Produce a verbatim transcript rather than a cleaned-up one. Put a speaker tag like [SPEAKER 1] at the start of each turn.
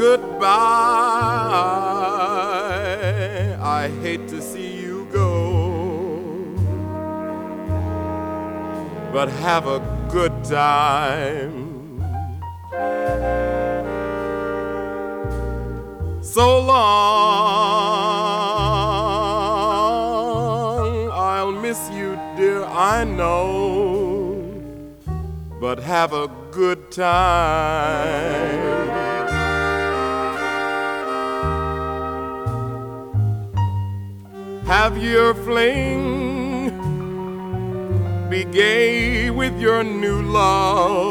[SPEAKER 1] goodbye. I hate to see you go, but have a good time. So long, I'll miss you, dear, I know, but have a good time. Have your fling, be gay with your new love.